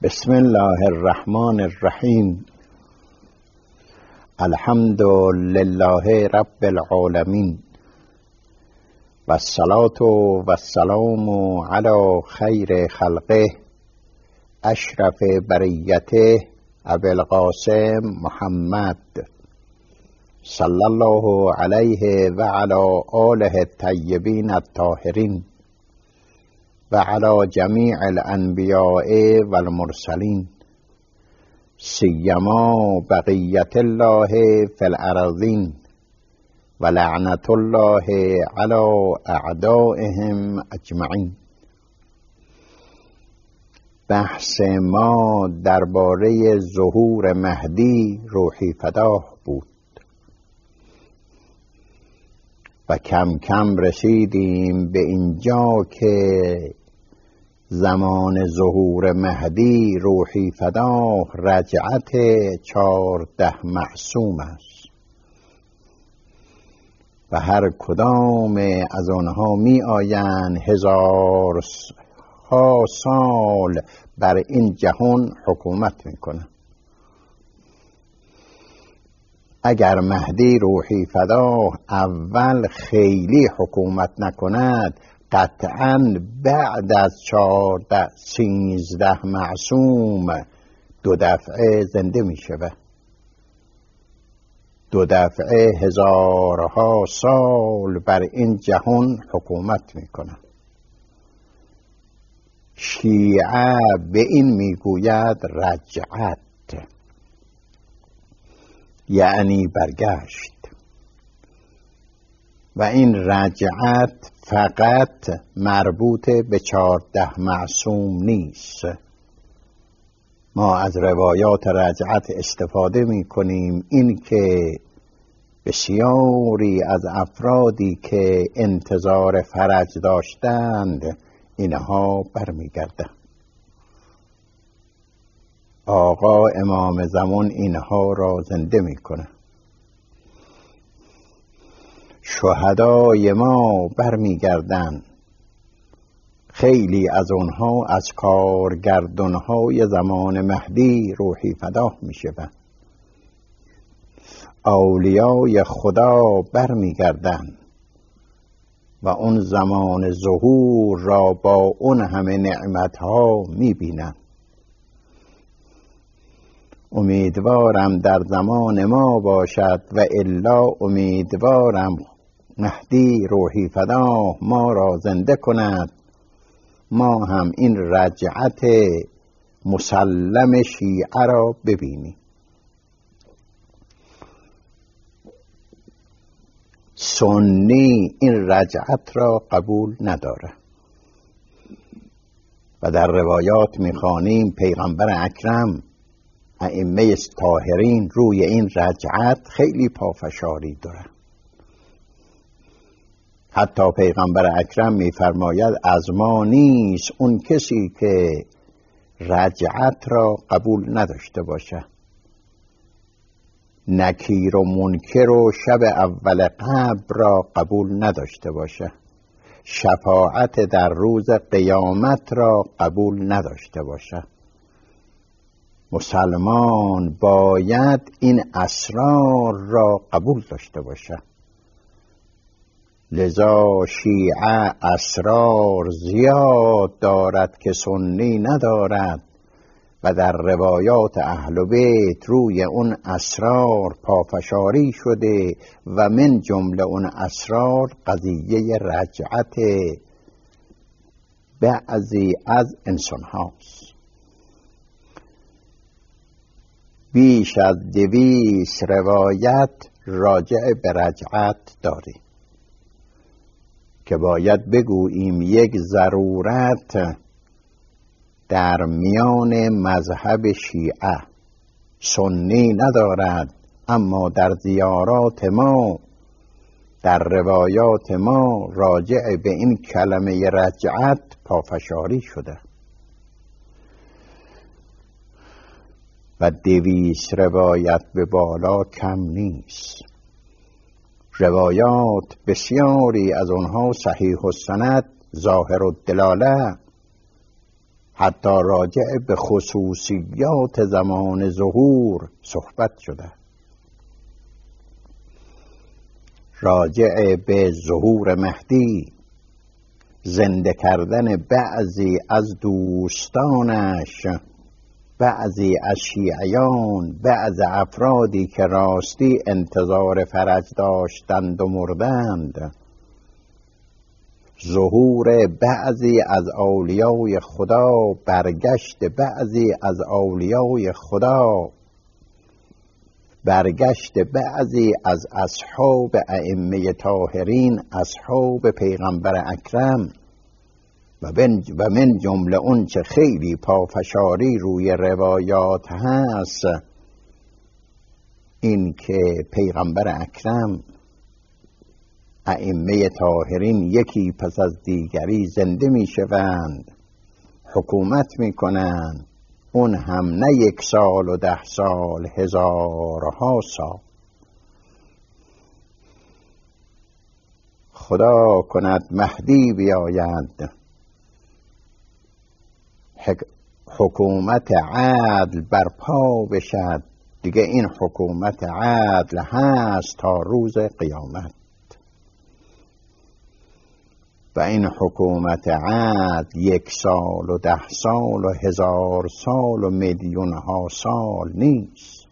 بسم الله الرحمن الرحیم. الحمد لله رب العالمین و الصلاة و السلام علی خیر خلقه اشرف بریته ابی القاسم محمد صلی الله علیه و علی آله الطیبین الطاهرین و علی جمیع الانبیاء و المرسلین سیما بقیت الله فی الارضین و لعنت الله علی اعدائهم اجمعین. بحث ما درباره ظهور مهدی روحی فداه بود و کم کم رسیدیم به اینجا که زمان ظهور مهدی روحی فداه رجعت 14 معصوم است و هر کدام از آنها می آیند 1000 سال بر این جهان حکومت می کنند. اگر مهدی روحی فداه اول خیلی حکومت نکند، قطعاً بعد از 13 معصوم 2 دفعه زنده می شود. 2 دفعه 1000 سال بر این جهان حکومت می کند. شیعه به این می گوید رجعت، یعنی برگشت، و این رجعت فقط مربوط به 14 معصوم نیست. ما از روایات رجعت استفاده می کنیم، این که بسیاری از افرادی که انتظار فرج داشتند اینها برمیگردند. آقا امام زمان اینها را زنده می کنه. شهدای ما برمیگردند. خیلی از آنها از کارگردانهای زمان مهدی روحی فداه می شوند. اولیای خدا برمیگردند و اون زمان ظهور را با اون همه نعمتها می بینند. امیدوارم در زمان ما باشد و الا امیدوارم مهدی روحی فداه ما را زنده کند، ما هم این رجعت مسلم شیعه را ببینیم. سنی این رجعت را قبول نداره و در روایات میخوانیم پیغمبر اکرم ائمه طاهرین روی این رجعت خیلی پافشاری داره. حتی پیغمبر اکرم میفرماید از ما نیست اون کسی که رجعت را قبول نداشته باشه. نکیر و منکر و شب اول قبر را قبول نداشته باشه. شفاعت در روز قیامت را قبول نداشته باشه. مسلمان باید این اسرار را قبول داشته باشه. لذا شیعه اسرار زیاد دارد که سنی ندارد و در روایات اهل بیت روی اون اسرار پافشاری شده و من جمله اون اسرار قضیه رجعت بعضی از انسان هاست. بیش از 200 روایت راجع به رجعت داریم که باید بگوییم یک ضرورت در میان مذهب شیعه سنی ندارد، اما در زیارات ما در روایات ما راجع به این کلمه رجعت پافشاری شده و 200 روایت به بالا کم نیست. روایات بسیاری از آنها صحیح السند ظاهر الدلاله حتی راجع به خصوصیات زمان ظهور صحبت شده، راجع به ظهور مهدی، زنده کردن بعضی از دوستانش، بعضی از شیعیان، بعض افرادی که راستی انتظار فرج داشتند و مردند، ظهور بعضی از اولیای خدا، برگشت بعضی از اولیای خدا، برگشت بعضی از اصحاب ائمه طاهرین، اصحاب پیغمبر اکرم، و من جمله اون چه خیلی پافشاری روی روایات هست، این که پیغمبر اکرم، ائمه طاهرین یکی پس از دیگری زنده می شوند، حکومت می کنند، اون هم نه 1 سال و 10 سال، هزارها سال. خدا کند مهدی بیاید، حکومت عدل برپا بشد، دیگه این حکومت عدل هست تا روز قیامت، و این حکومت عدل 1 سال و 10 سال و 1000 سال و میلیونها سال نیست.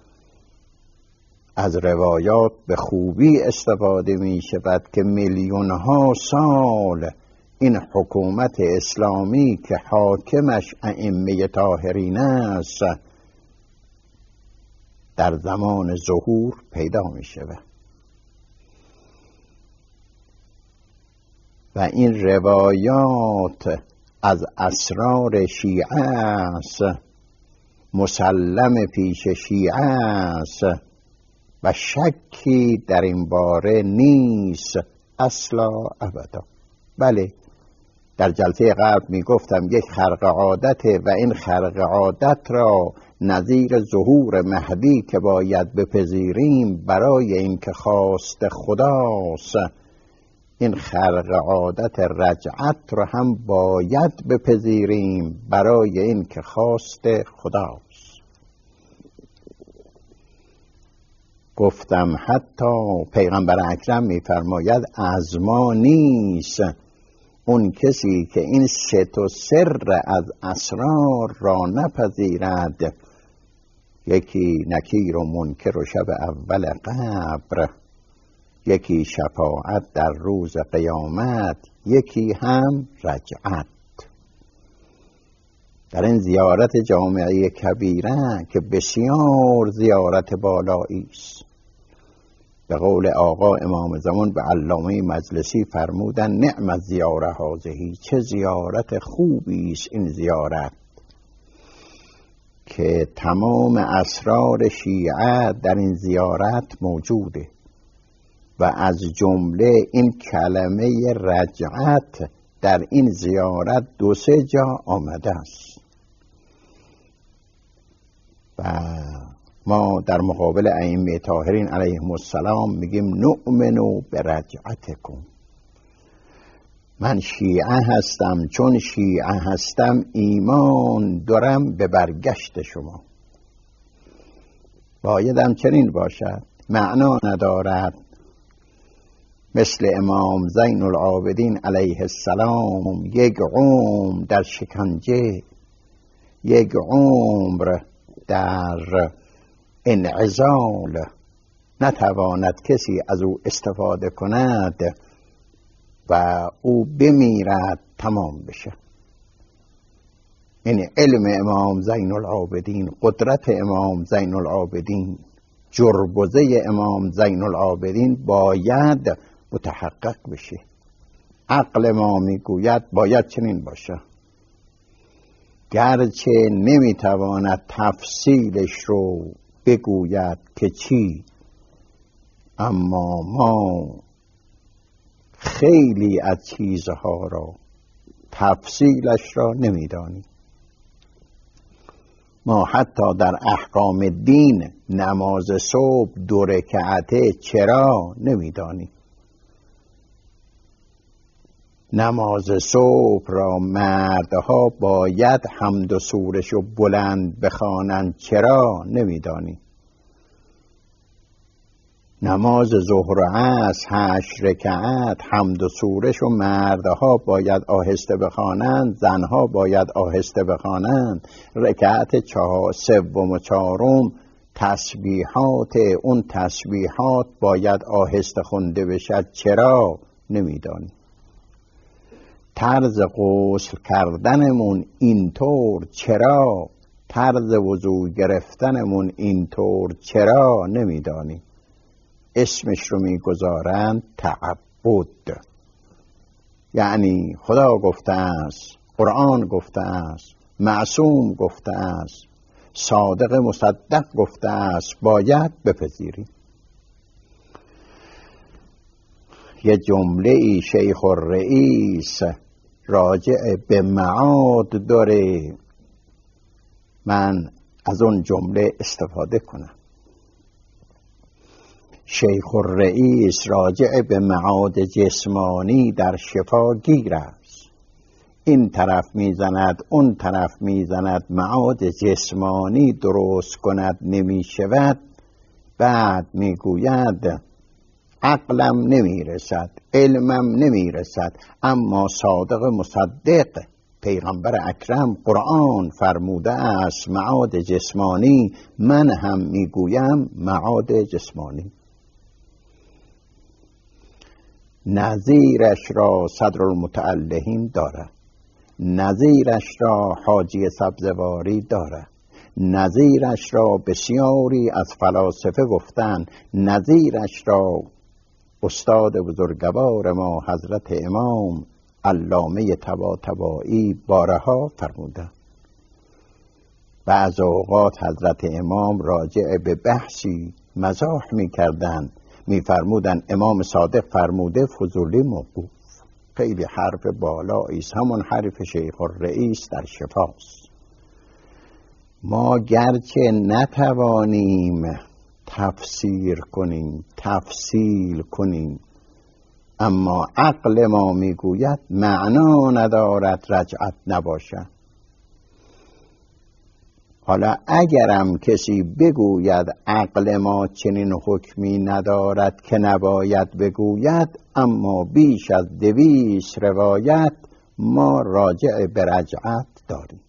از روایات به خوبی استفاده می شود که میلیونها سال این حکومت اسلامی که حاکمش ائمه طاهرین است در زمان ظهور پیدا می شود. و این روایات از اسرار شیعه است، مسلم پیش شیعه است و شکی در این باره نیست اصلا ابدا. بله، در جلسه قبل می گفتم یک خرق عادته و این خرق عادت را نظیر ظهور مهدی که باید بپذیریم برای اینکه خواست خداست، این خرق عادت رجعت را هم باید بپذیریم برای اینکه خواست خداست. گفتم حتی پیغمبر اکرم می‌فرماید از ما نیست اون کسی که این 3 سر از اسرار را نپذیرد، یکی نکیر و منکر و شب اول قبر، یکی شفاعت در روز قیامت، یکی هم رجعت. در این زیارت جامعه کبیره که بسیار زیارت بالایی است، به قول آقا امام زمان به علامه مجلسی فرمودن نعم الزیاره هذه، چه زیارت خوبی است این زیارت که تمام اسرار شیعه در این زیارت موجوده و از جمله این کلمه رجعت در این زیارت 2-3 جا آمده است. و ما در مقابل ائمه طاهرین علیهم السلام میگیم نؤمن برجعتکم، من شیعه هستم، چون شیعه هستم ایمان دارم به برگشت شما. بایدم چنین باشد، معنا ندارد مثل امام زین العابدین علیه السلام 1 عمر در شکنجه، 1 عمر در انعزال، نتواند کسی از او استفاده کند و او بمیرد تمام بشه. این علم امام زین العابدین، قدرت امام زین العابدین، جربزه امام زین العابدین باید متحقق بشه. عقل ما میگوید باید چنین باشه، گرچه نمیتواند تفصیلش رو بگوید که چی، اما ما خیلی از چیزها را تفصیلش را نمیدانیم. ما حتی در احکام دین نماز صبح 2 رکعته چرا نمیدانیم. نماز صبح را مردها باید حمد و سورش و بلند بخوانند، چرا نمیدانی؟ نماز ظهر و عصر 8 رکعت حمد و سورش و مردها باید آهسته بخوانند، زنها باید آهسته بخوانند. رکعت سوم و چهارم تسبیحات، اون تسبیحات باید آهسته خونده بشد، چرا نمیدانی؟ طرز غسل کردنمون اینطور، چرا؟ طرز وضو گرفتنمون اینطور، چرا نمیدانی؟ اسمش رو میگذارند تعبد. یعنی خدا گفته است، قرآن گفته است، معصوم گفته است، صادق مصدق گفته است، باید بپذیری. یه جمله شیخ الرئیس راجع به معاد داره، من از اون جمله استفاده کنم. شیخ الرئیس راجع به معاد جسمانی در شفا گیر است. این طرف میزند اون طرف میزند، معاد جسمانی درست کند نمی شود. بعد میگوید عقلم نمیرسد، علمم نمیرسد، اما صادق مصدق پیغمبر اکرم قرآن فرموده است معاد جسمانی، من هم میگویم معاد جسمانی. نظیرش را صدر المتعلهین داره، نظیرش را حاجی سبزواری داره، نظیرش را بسیاری از فلاسفه گفتن، نظیرش را استاد بزرگوار ما حضرت امام علامه طباطبایی بارها فرمودن. بعض اوقات حضرت امام راجع به بحثی مزاح می‌کردند، می‌فرمودند امام صادق فرموده، فضولی موقوف. خیلی حرف بالایی است، همون حرف شیخ الرئیس در شفاست. ما گرچه نتوانیم تفسیر کنیم، تفصیل کنیم، اما عقل ما میگوید معنا ندارد رجعت نباشد. حالا اگرم کسی بگوید عقل ما چنین حکمی ندارد که نباید بگوید، اما بیش از 200 روایت ما راجع به رجعت داریم.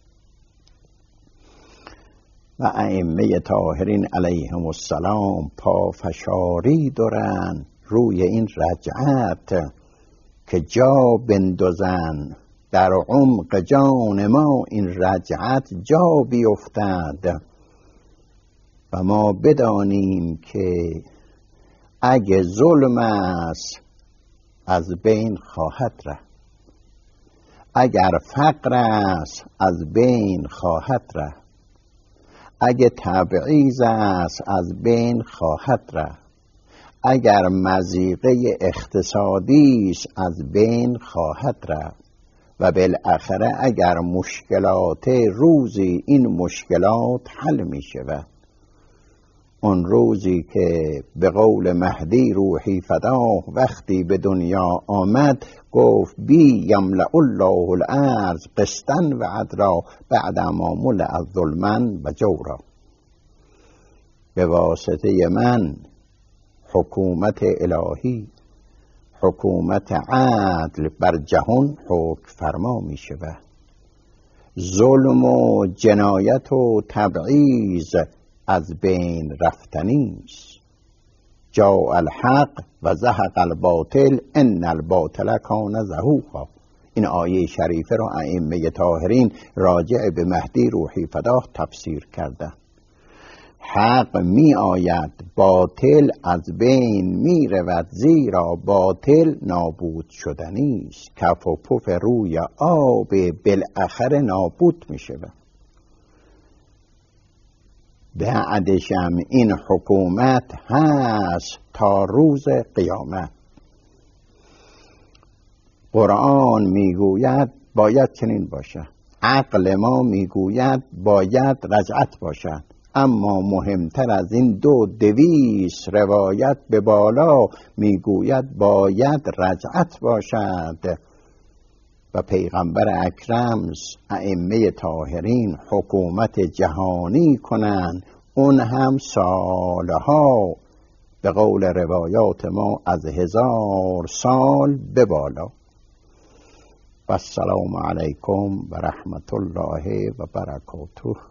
و ائمه طاهرین علیهم السلام پافشاری دارن روی این رجعت که جا بندازن در عمق جان ما، این رجعت جا بیفتد و ما بدانیم که اگه ظلم است از بین خواهد رفت، اگر فقر است از بین خواهد رفت، اگه تبعیض است از بین خواهد رفت، اگر مضیقه اقتصادی است از بین خواهد رفت، و بالاخره اگر مشکلات روزی این مشکلات حل می شود. اون روزی که به قول مهدی روحی فداه وقتی به دنیا آمد گفت بی یملأ الله الارض قسطا و عدلا بعد ما ملئ ظلما و جورا. به واسطه من حکومت الهی، حکومت عدل بر جهان حکم فرما می شود. ظلم و جنایت و تبعیض از بین رفتنی است. جاء الحق و زهق الباطل ان الباطل کان زهوقا. این آیه شریفه را ائمه طاهرین راجع به مهدی روحی فداه تفسیر کرده. حق می آید، باطل از بین می رود، زیرا باطل نابود شدنی است. کف و پف روی آب بالاخره نابود می شود. بعدشم این حکومت هست تا روز قیامت. قرآن میگوید باید چنین باشد، عقل ما میگوید باید رجعت باشد، اما مهمتر از این 200 روایت به بالا میگوید باید رجعت باشد. و پیغمبر اکرم ائمه طاهرین حکومت جهانی کنند، اون هم سالها، به قول روایات ما از 1000 سال به بالا. و السلام علیکم و رحمت الله و برکاته.